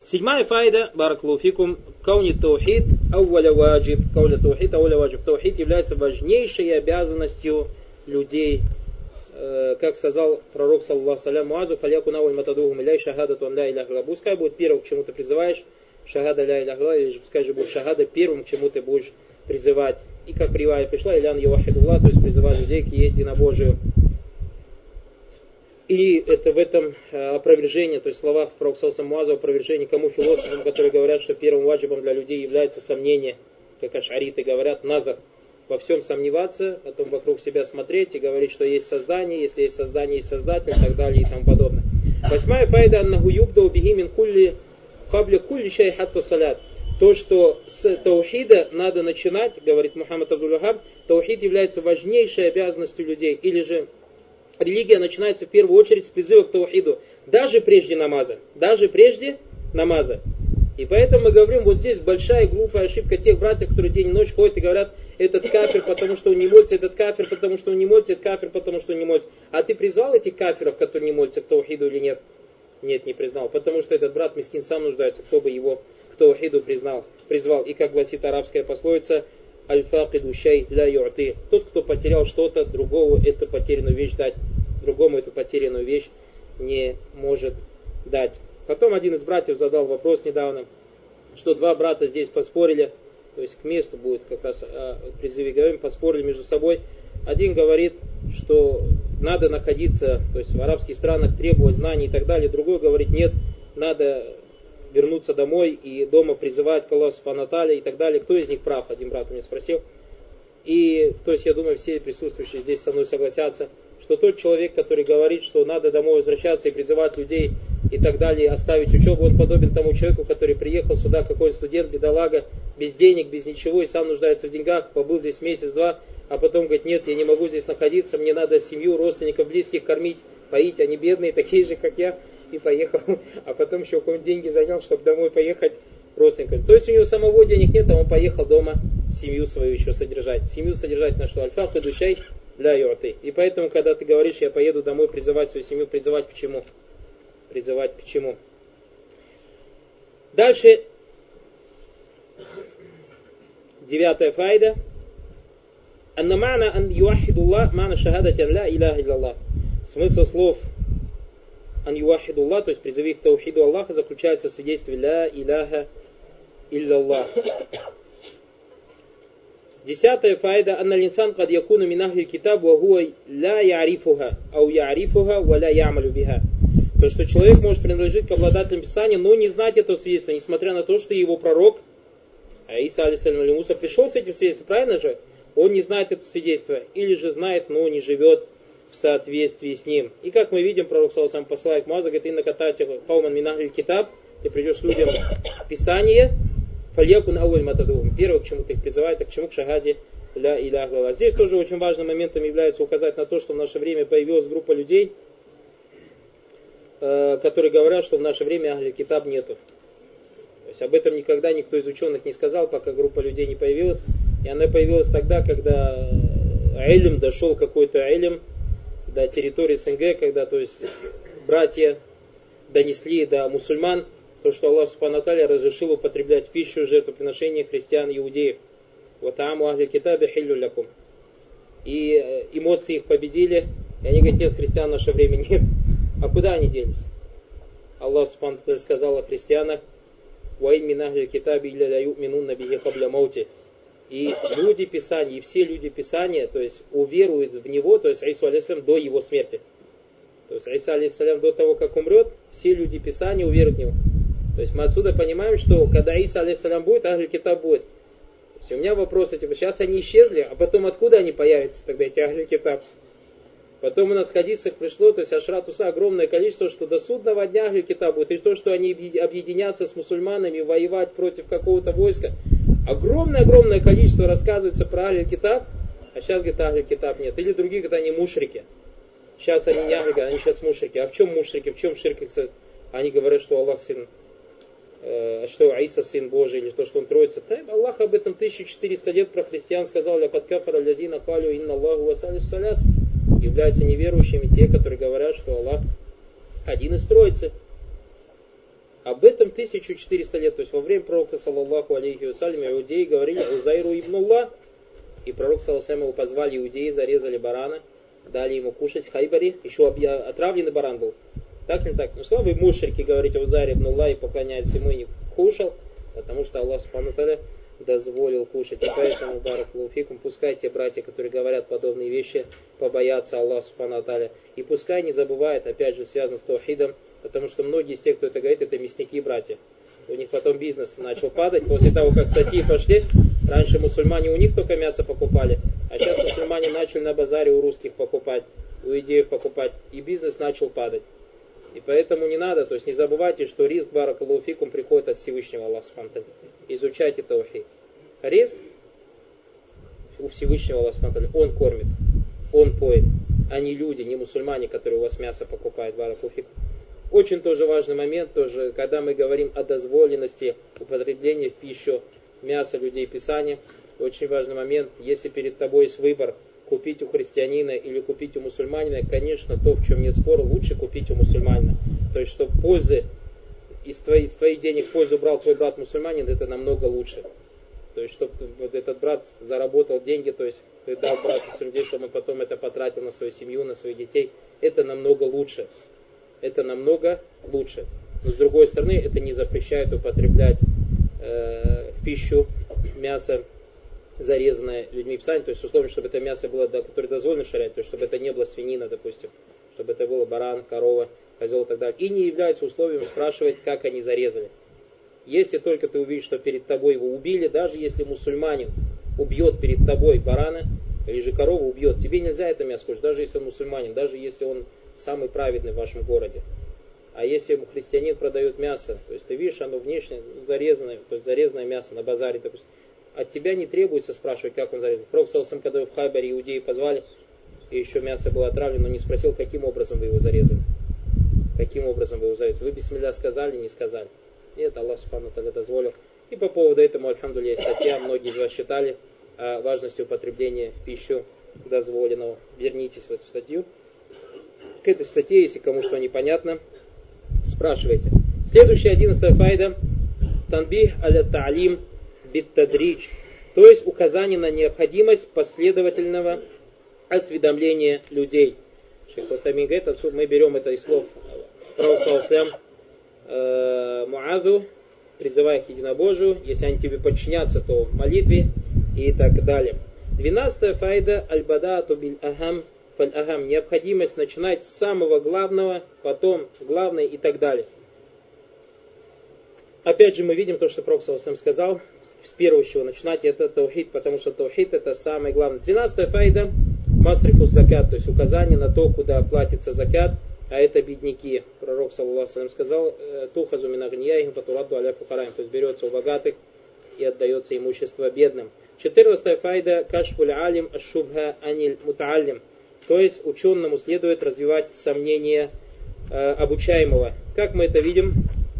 Седьмая файда, баракалуфикум, кауни таухид ауаля ваджиб. Кауля таухид ауаля ваджиб. Таухид является важнейшей обязанностью людей. Как сказал пророк, саллаллаху салям, Муазу, фаляку наваль матадухум иляй шахадату ан ля иляха илля. Пускай будет первым, к чему ты призываешь, шахада ля иляха илля, или пускай же будет шахада первым, к чему ты будешь призывать. И как привая пришла, илян явахидуллах, то есть призывать людей к единобожию. И это в этом опровержение, то есть в словах пророка саллаллаху Муазу, опровержение кому философам, которые говорят, что первым ваджибом для людей является сомнение, как аш'ариты говорят, назар. Во всем сомневаться, потом вокруг себя смотреть и говорить, что есть создание, если есть создание, есть создатель и так далее и тому подобное. Восьмая файда аннаху юбдау бихи мин кулли кабля кулли шай хатта салят. То, что с таухида надо начинать, говорит Мухаммад Абдул-Вахаб, таухид является важнейшей обязанностью людей. Или же религия начинается в первую очередь с призыва к таухиду, даже прежде намаза. Даже прежде намаза. И поэтому мы говорим, вот здесь большая и глупая ошибка тех братьев, которые день и ночь ходят и говорят, этот кафир, потому что он не молится, этот кафир, потому что он не молится, этот кафир, потому что он не молится. А ты призвал этих кафиров, которые не молятся, к таухиду или нет? Нет, не признал. Потому что этот брат мискин сам нуждается, кто бы его к таухиду призвал. И как гласит арабская пословица, аль-факиду шай ля ю'ти. Тот, кто потерял что-то, другому эту потерянную вещь дать. Другому эту потерянную вещь не может дать. Потом один из братьев задал вопрос недавно, что два брата здесь поспорили, то есть к месту будет как раз призыве говорим, поспорили между собой. Один говорит, что надо находиться, то есть в арабских странах требовать знаний и так далее. Другой говорит, нет, надо вернуться домой и дома призывать к Аллаху субхану ва тааля и так далее. Кто из них прав? Один брат у меня спросил. И то есть я думаю, все присутствующие здесь со мной согласятся, что тот человек, который говорит, что надо домой возвращаться и призывать людей и так далее, оставить учебу, он подобен тому человеку, который приехал сюда, какой студент, бедолага, без денег, без ничего, и сам нуждается в деньгах, побыл здесь месяц-два, а потом говорит, нет, я не могу здесь находиться, мне надо семью, родственников, близких кормить, поить, они бедные, такие же, как я, и поехал, а потом еще у кого-нибудь деньги занял, чтобы домой поехать родственникам. То есть у него самого денег нет, а он поехал дома семью свою еще содержать. Семью содержать на что? Аль-фахту душай ля ю'ти. И поэтому, когда ты говоришь, я поеду домой призывать свою семью, призывать к чему? Призывать к чему? Дальше, 9-я файда. Анна ма'на ан юахидуллах ма'на шахадати ан ля иляха илляллах. Смысл слов ан юахидуллах, то есть призыви к таухиду Аллаха, заключается в свидетельстве ля иляха илляллах. 10-я файда. Анна линсан кад якуну мин ахли китаб ва хуа ля я'рифуха ау я'рифуха ва ля я'малю биха. То, что человек может принадлежать к обладателям Писания, но не знать этого свидетельства, несмотря на то, что его пророк, Иса алейхиссалям или Муса, пришел с этим свидетельством, правильно же? Он не знает это свидетельство, или же знает, но не живет в соответствии с ним. И как мы видим, пророк саллаллаху алейхи посылает Муаза, говорит, инна катати кауман мин ахли китаб, ты придешь к людям Писание, фальякун ауаль матадухум. Первое, к чему ты их призывает, а к чему? К шагаде ля иляха илlallah. Здесь тоже очень важным моментом является указать на то, что в наше время появилась группа людей, которые говорят, что в наше время Ахли Китаб нету. То есть об этом никогда никто из ученых не сказал, пока группа людей не появилась. И она появилась тогда, когда илм дошел какой-то илм до территории СНГ, когда, то есть, братья донесли до мусульман то, что Аллах субхану ва тааля разрешил употреблять пищу, жертвоприношения христиан и иудеев. Ва тааму ахли китаби хиллю лякум. И эмоции их победили, и они говорят, нет, христиан в наше время нет. А куда они делись? Аллах субхану ва тааля сказал о христианах, «Ваин мин ахли китаби илля ля ю'минунна бихи кабля маути». И люди Писания, и все люди Писания, то есть уверуют в него, то есть Ису алейхиссалям до его смерти. То есть Иса алейхиссалям до того, как умрет, все люди Писания уверуют в него. То есть мы отсюда понимаем, что когда Иса алейхиссалям будет, Ахли Китаб будет. То есть у меня вопросы, типа, сейчас они исчезли, а потом откуда они появятся тогда, эти Ахли Китаб? Потом у нас в хадисах пришло, то есть Ашратуса огромное количество, что до судного дня Ахли Китаб будет, и то, что они объединятся с мусульманами, воевать против какого-то войска. Огромное количество рассказывается про Ахли Китаб, а сейчас, говорит, Ахли Китаб нет. Или другие, когда они мушрики. Сейчас они не Ахли, они сейчас мушрики. А в чем мушрики, в чем ширк? Они говорят, что Аллах сын, что Иса сын Божий, или то, что он троица. Аллах об этом 1400 лет про христиан сказал, «Ля кафара лязина калю инна Аллаху ва салису саляс». Являются неверующими те, которые говорят, что Аллах один из троицы. Об этом 1400 лет, то есть во время пророка, саллаллаху алейхи вассалям, иудеи говорили Узайру ибнуллах, и пророк, саллаллаху алейхи, его позвали иудеи, зарезали барана, дали ему кушать в Хайбаре, еще отравленный баран был. Так или так? Ну что вы мушрики говорите Узайру ибнуллах и поклоняетесь ему и не кушал, потому что Аллах субхану тааля дозволил кушать. И поэтому, баракаллаху фикум, пускай те братья, которые говорят подобные вещи, побоятся Аллаха субхану тааля. И пускай не забывают, опять же, связано с таухидом, потому что многие из тех, кто это говорит, это мясники братья. У них потом бизнес начал падать. После того, как статьи пошли, раньше мусульмане у них только мясо покупали, а сейчас мусульмане начали на базаре у русских покупать, у идеев покупать, и бизнес начал падать. И поэтому не надо, то есть не забывайте, что риск, баракаллаху фикум, приходит от Всевышнего Аллаха субхану тааля. Изучайте таухид. Риск у Всевышнего Аллаха субхану тааля. Он кормит, он поет, а не люди, не мусульмане, которые у вас мясо покупают, баракаллаху фикум. Очень тоже важный момент, тоже, когда мы говорим о дозволенности употребления в пищу мяса людей Писания, очень важный момент, если перед тобой есть выбор, купить у христианина или купить у мусульманина, конечно, то, в чем нет спора, лучше купить у мусульманина. То есть, чтобы пользы из твоих денег пользу брал твой брат мусульманин, это намного лучше. То есть, чтобы вот этот брат заработал деньги, то есть, ты дал брату своим детям, чтобы он потом это потратил на свою семью, на своих детей, это намного лучше. Это намного лучше. Но с другой стороны, это не запрещает употреблять в пищу мясо, зарезанное людьми Писания, то есть условно, чтобы это мясо было, которое дозволено шариат, то есть чтобы это не было свинина, допустим, чтобы это было баран, корова, козел и так далее. И не является условием спрашивать, как они зарезали. Если только ты увидишь, что перед тобой его убили, даже если мусульманин убьет перед тобой барана или же корову убьет, тебе нельзя это мясо кушать, даже если он мусульманин, даже если он самый праведный в вашем городе. А если христианин продает мясо, то есть ты видишь, оно внешне зарезанное, то есть зарезанное мясо на базаре, допустим, от тебя не требуется спрашивать, как он зарезан. Пророк, когда его в Хайбаре иудеи позвали, и еще мясо было отравлено, но не спросил, каким образом вы его зарезали. Каким образом вы его зарезали. Вы бисмилля сказали, не сказали. Нет, Аллах субхану тааля дозволил. И по поводу этого, альхамдулилля, есть статья, многие из вас читали о важности употребления в пищу дозволенного. Вернитесь в эту статью. К этой статье, если кому что непонятно, спрашивайте. Следующая 11-я файда. Танбих аля та'лим бит-тадридж. То есть указание на необходимость последовательного осведомления людей. Шейх Утамин говорит, отсюда мы берем это из слов пророка Муазу, призывая к единобожию, если они тебе подчинятся, то в молитве и так далее. 12-я файда аль-бадаату биль-ахам фаль-ахам. Необходимость начинать с самого главного, потом главное и так далее. Опять же мы видим то, что Пророк сказал, с первого, с чего начинать, это таухид, потому что таухид это самое главное. 13-я файда масрифус закат, то есть указание на то, куда платится закат, а это бедняки. Пророк саллаллаху сказал, тухазу мин агнияихим фатурадду аля фукараим, то есть берется у богатых и отдается имущество бедным. 14-я файда кашфуль алим аш-шубха аниль мутааллим, то есть ученому следует развивать сомнения обучаемого. Как мы это видим?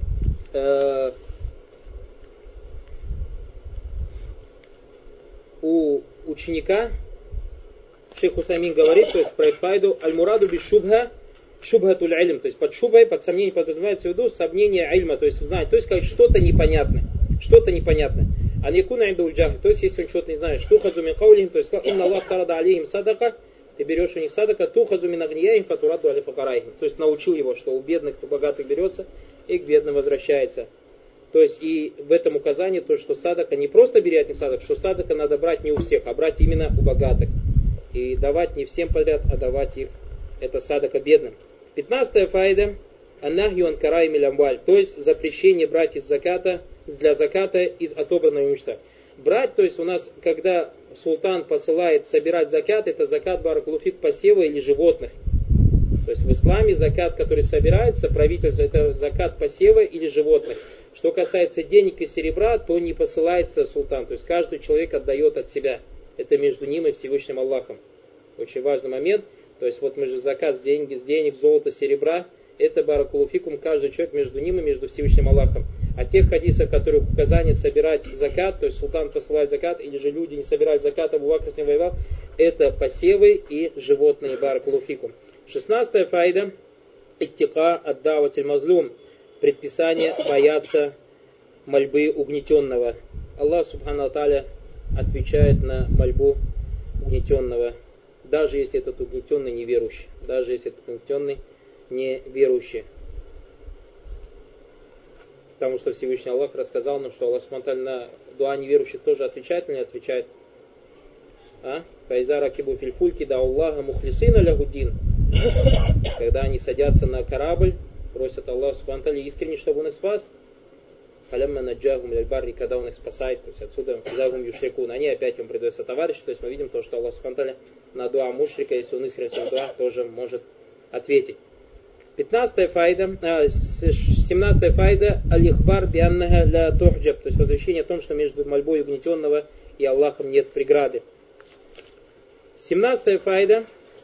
У ученика шейх Усаймин говорит, то есть про файду аль-мураду биш шубха шубхатуль ильм, то есть под шубхой, под сомнением подразумевается в виду сомнение ильма, то есть знать, то есть как что-то непонятное, что-то непонятное. А не куна индуль джахл, то есть если он что-то не знает, тухазу мин каулихим, то есть инна Аллах тарада алейхим садака, ты берешь у них садака, тухазу мин агнияихим фатурадду аля фукараихим, то есть научил его, что у бедных, у богатых берется и к бедным возвращается. То есть и в этом указании то, что садака не просто бери от них садак, что садака надо брать не у всех, а брать именно у богатых. И давать не всем подряд, а давать их, это садака бедным. 15-я файда, аннахью анкарай милямваль, то есть запрещение брать из заката, для заката из отобранного имущества. Брать, то есть у нас, когда султан посылает собирать закат, это закат баракалуфик посева или животных. То есть в исламе закат, который собирается, правительство, это закат посева или животных. Что касается денег и серебра, то не посылается султан. То есть каждый человек отдает от себя. Это между ним и Всевышним Аллахом. Очень важный момент. То есть вот мы же закат с денег, золота, серебра. Это баракулуфикум, каждый человек между ним и между Всевышним Аллахом. А тех хадисов, которых указание собирать закат, то есть султан посылает закат, или же люди не собирают закат, Абу Бакр с ним воевал, это посевы и животные баракулуфикум. 16-я файда. Иттика ад-даватиль мазлум. предписание бояться мольбы угнетенного. Аллах Субхану Тааля отвечает на мольбу угнетенного, даже если этот угнетенный неверующий. Даже если этот угнетенный неверующий. Потому что Всевышний Аллах рассказал нам, что Аллах Субхану Тааля на дуа неверующих тоже отвечает или не отвечает. Файза ракибу фильфульки да Аллаха мухлисина лягудин. Когда они садятся на корабль, просят Аллах Субхану Тааля искренне, чтобы он их спас. Халямма наджахум ляльбарри, когда он их спасает, то есть отсюда физагум юшрикун, они опять им придется товарищ, то есть мы видим то, что Аллах Субхану Тааля на дуа мушрика, если он искренне в дуа, тоже может ответить. 17-я файда аль-ихбар бианнаха ля тухджаб, то есть возвещение о том, что между мольбой угнетенного и Аллахом нет преграды. 17-я файда.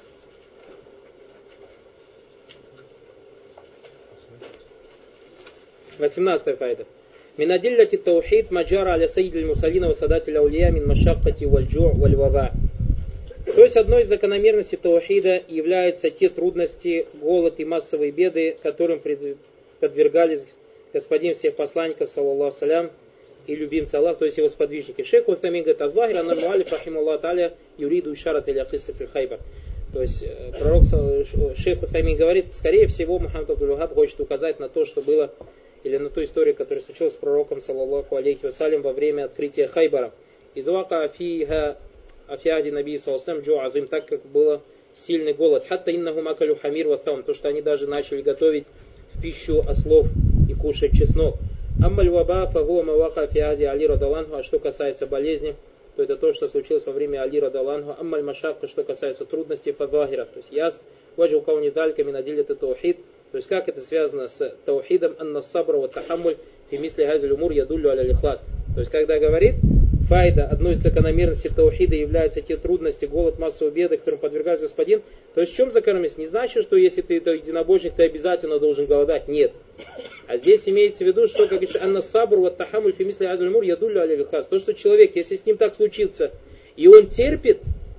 18-я файда. Мин адиллати таухид маджара аля саидиль мусалина ва садатиль аулия мин машаккати вальджу вальвава. То есть одной из закономерностей таухида являются те трудности, голод и массовые беды, которым подвергались господин всех посланников, саллаллаху салям, и любимцы Аллаха, то есть его сподвижники. Шейх Утамин говорит: «Азвахир анна муалиф рахималлаху тааля юриду ишарат иля киссати хайбар». То есть пророк Шейх Утамин говорит, скорее всего, Мухаммад Абдул-Вахаб хочет указать на то, что было, или на ту историю, которая случилась с пророком, саллаллаху алейхи вассалям, во время открытия Хайбара. Изуака афиха афиади наби саллаллаху джу азим, так как было сильный голод. Хатта иннаху макалю хамир ваттам, то что они даже начали готовить в пищу ослов и кушать чеснок. Аммаль ваба фагуа мавака афиади али радаланху, а что касается болезни, то это то, что случилось во время Али радаланху. Аммаль машакка, что касается трудностей, фадвахира, то есть яс, ваджу кауни далька минадилит это таухид. То есть как это связано с таухидом, анна сабра ва тахаммуль фи мисли газиль умур ядуллю аля лихлас. То есть когда говорит файда, одной из закономерностей таухида являются те трудности, голод, массовые беды, которым подвергается господин. То есть в чем закономерность? Не значит, что если ты единобожник, ты обязательно должен голодать. Нет. А здесь имеется в виду, что, как говорится, анна сабр ва тахаммуль фи мисли газиль умур ядуллю аля лихлас. То, что человек, если с ним так случится, и он терпит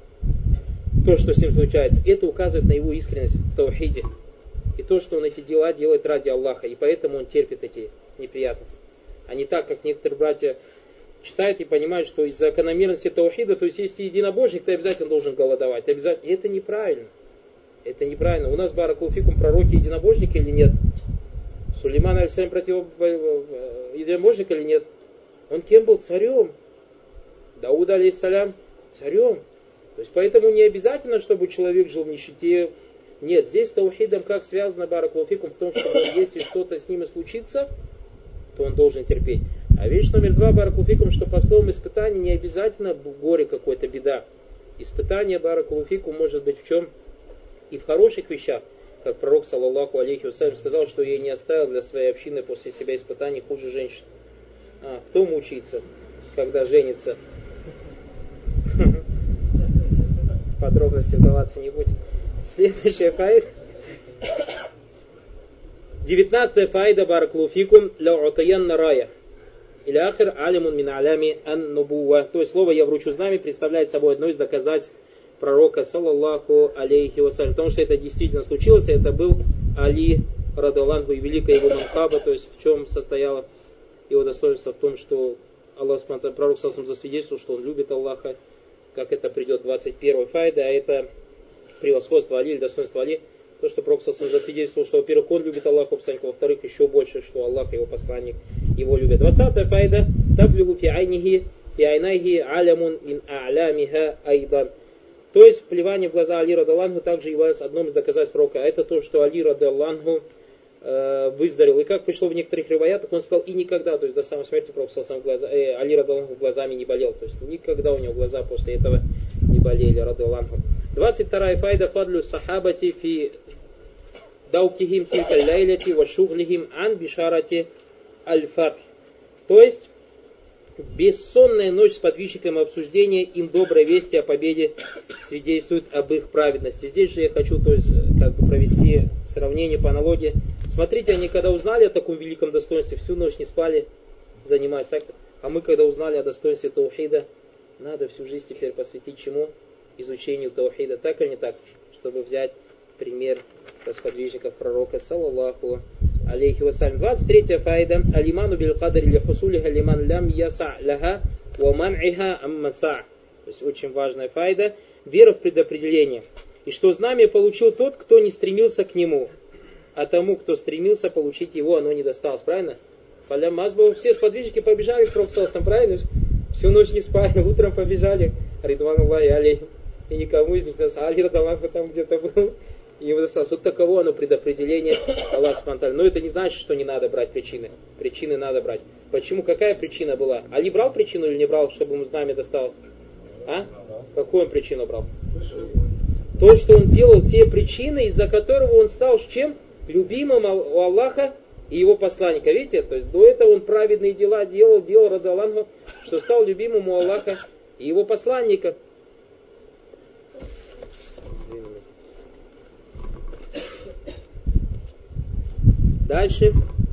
то, что с ним случается, это указывает на его искренность в таухиде. И то, что он эти дела делает ради Аллаха, и поэтому он терпит эти неприятности. А не так, как некоторые братья читают и понимают, что из-за закономерности таухида, то есть если ты единобожник, ты обязательно должен голодовать. Обязательно. И это неправильно. Это неправильно. У нас, баракулфикум, пророки единобожники или нет? Сулейман аль-Салям единобожник или нет? Он кем был? Царем. Дауд алейхиссалям царем. То есть поэтому не обязательно, чтобы человек жил в нищете. Нет, здесь с таухидом как связано, баракулфикум, в том, что если что-то с ним и случится, то он должен терпеть. А вещь номер 2, баракулфикум, что по словам испытаний не обязательно горе какой-то, беда. Испытание, баракулфикум, может быть в чем? И в хороших вещах. Как пророк, саллаллаху алейхи вассалям, сказал, что я не оставил для своей общины после себя испытаний хуже женщин. Кто мучается, когда женится? В подробности вдаваться не будем. Следующая фаида. 19-я фаида, баракулфикум, ляутаянна рая. Или ахир алимун мин алями ан нубува. То есть слово «я вручу знамя» представляет собой одно из доказательств пророка, саллаллаху алейхи вассалям. Потому что это действительно случилось, это был Али радаллаху и великая его манкаба, то есть в чем состояло его достоинство, в том, что Аллах, пророк саллаллаху засвидетельствовал, что он любит Аллаха, как это придет 21-й файда, а это превосходство Али или достоинство Али. То, что пророк саллаллаху засвидетельствовал, что, во-первых, он любит Аллаха, во-вторых, еще больше, что Аллах и его посланник его любят. 20-я файда. Таблюгу фи айнайхи алямун ин а'лямиха айдан. То есть плевание в глаза Али радаллаху также является одним из доказательств пророка. А это то, что Али радаллаху выздоровел. И как пришло в некоторых риваятах, он сказал, и никогда, то есть до самой смерти пророк Али радаллаху глазами не болел. То есть никогда у него глаза после этого не болели, радаллаху. 22-я файда. Фадлю сахабати фи даукихим тилька ляйляти ва шуглихим ан бишарати аль-фатх. То есть бессонная ночь с подвижниками обсуждения им доброй вести о победе свидетельствует об их праведности. Здесь же я хочу, то есть, провести сравнение по аналогии. Смотрите, они когда узнали о таком великом достоинстве, всю ночь не спали, занимаясь так. А мы, когда узнали о достоинстве таухида, надо всю жизнь теперь посвятить чему? Изучению таухида. Так или не так? Чтобы взять пример со сподвижников пророка, саллаллаху алейхи вассалям. 23 файда. Алиману биль кадари ли хусулиха лиман лям яса ляха ва ман'иха аммаса. То есть очень важная файда. Вера в предопределение. И что знамя получил тот, кто не стремился к нему. А тому, кто стремился получить его, оно не досталось. Правильно? Фалям мазбу. Все сподвижники побежали к Пророку, правильно? Всю ночь не спали, утром побежали. Ридван Аллахи алейхим. И никому из них не досталось. Али Радаллаху там где-то был. И его досталось. Вот таково оно предопределение Аллаха спонтанно. Но это не значит, что не надо брать причины. Причины надо брать. Почему? Какая причина была? Али брал причину или не брал, чтобы ему знамя досталось? А? Какую он причину брал? То, что он делал, те причины, из-за которого он стал чем? Любимым у Аллаха и его посланника. Видите? То есть до этого он праведные дела делал радаллаху, что стал любимым у Аллаха и его посланника. Дальше.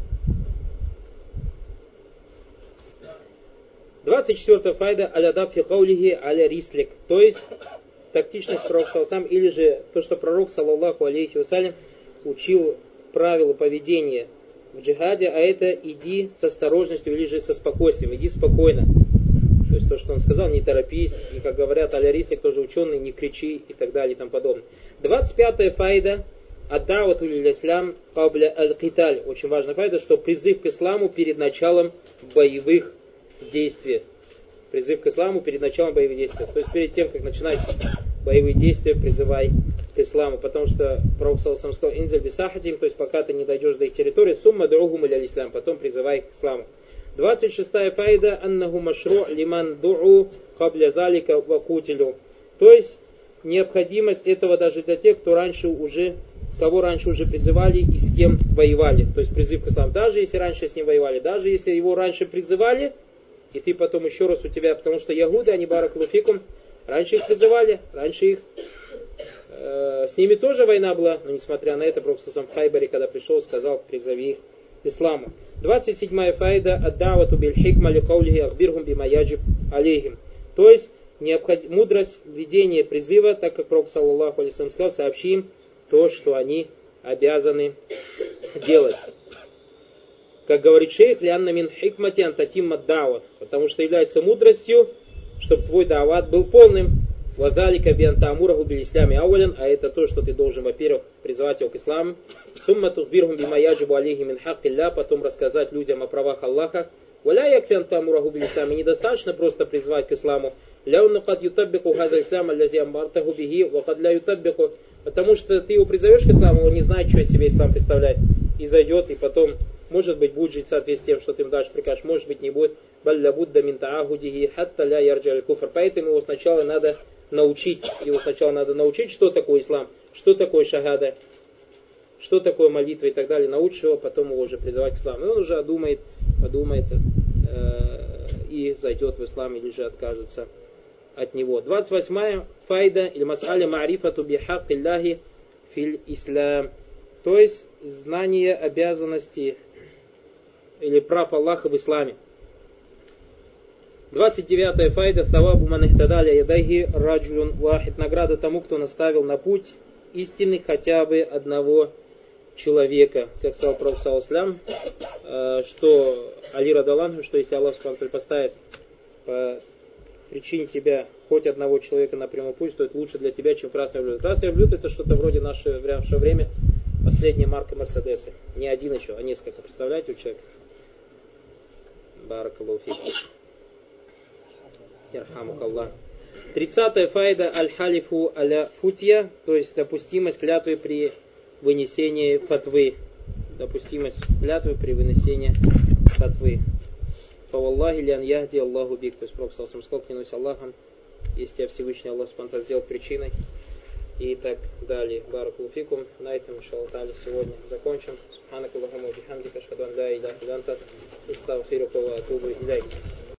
24 файда алядаб фи каулихи аля рислик. То есть тактичность пророка сам, или же то, что пророк саллаллаху алейхи вассалям учил правила поведения в джихаде, а это иди с осторожностью или же со спокойствием, иди спокойно. То есть то, что он сказал, не торопись, и как говорят аля рислик, тоже ученый, не кричи и так далее и тому подобное. 25 файда ад-да'вату лил-ислам кабля аль-киталь. Очень важная файда, что призыв к исламу перед началом боевых действий. Призыв к исламу перед началом боевых действий. То есть перед тем, как начинать боевые действия, призывай к исламу. Потому что пророк саллаллаху сказал, инзаль бисахатим, то есть пока ты не дойдешь до их территории, сумма ду'ухум иль-ислам, потом призывай к исламу. 26 файда аннаху машру лиман ду'у кабля залика вакутилю. То есть необходимость этого даже для тех, кого раньше уже призывали и с кем воевали. То есть призыв к исламу. Даже если раньше с ним воевали, даже если его раньше призывали, и ты потом еще раз у тебя, потому что ягуды, они баракалуфикум, раньше их призывали, раньше их, с ними тоже война была, но несмотря на это, пророк в Хайбаре, когда пришел, сказал, призови их к исламу. 27 файда ад-да'вату биль-хикма ли-каулихи ахбирхум бима яджиб алейхим. То есть мудрость ведения призыва, так как пророк саллаллаху алейхи вассалям сказал, сообщи им то, что они обязаны делать. Как говорит шейх, лианна мин хикмати антатимма дауат, потому что является мудростью, чтобы твой дават был полным. Вадалика биантамураху бил ислями ауален, а это то, что ты должен, во-первых, призывать его к исламу. Сумма тухбирхум бима яджибу алейхи мин хаккилля, потом рассказать людям о правах Аллаха. Валя якфи антамураху бил ислями, недостаточно просто призывать к исламу. Ляунну кад ютаббику хаза ислам аллази амбартаху биги, вакад ля ютаббику. Потому что ты его призовешь к исламу, он не знает, что из себя ислам представляет. И зайдет, и потом, может быть, будет жить в соответствии с тем, что ты ему дальше прикажешь, может быть, не будет. Балля будда мин таахудихи хатта ля ярджа аль-куфр. Поэтому его сначала надо научить. Что такое ислам, что такое шахада, что такое молитва и так далее. Научишь его, потом его уже призывать к исламу. И он уже подумает и зайдет в ислам, или же откажется от него. 28 файда или мас'аля ма'рифату бихак Аллахи филь ислам. То есть знание обязанностей или прав Аллаха в исламе. 29 файда тавабу ман ихтадаля ядайхи раджулюн вахид. Награда тому, кто наставил на путь истинный хотя бы одного человека. Как сказал пророк саллаллаху алейхи, что Али радаллаху, что если Аллах субхану ва тааля поставит по причине тебя хоть одного человека на прямой путь, то это лучше для тебя, чем красный верблюд. Красный верблюд — это что-то вроде в наше время последняя марка Мерседеса. Не один еще, а несколько. Представляете, у человека? Баракаллаху фик. Ярхамукаллах. 30-я файда аль-халифу аля футья, то есть допустимость клятвы при вынесении фатвы. Допустимость клятвы при вынесении фатвы. Фаваллахи лян яхди Аллаху бик. То есть пророк саллаллаху алейхи ва саллям, клянусь Аллахом, если тебя Всевышний Аллах спонтанно сделал причиной. И так далее. Баракаллаху фикум. На этом, иншаллах, сегодня закончим. Субханакаллахумма ва бихамдика, ашхаду ан ла иляха илля анта, астагфирука ва атубу иляйк.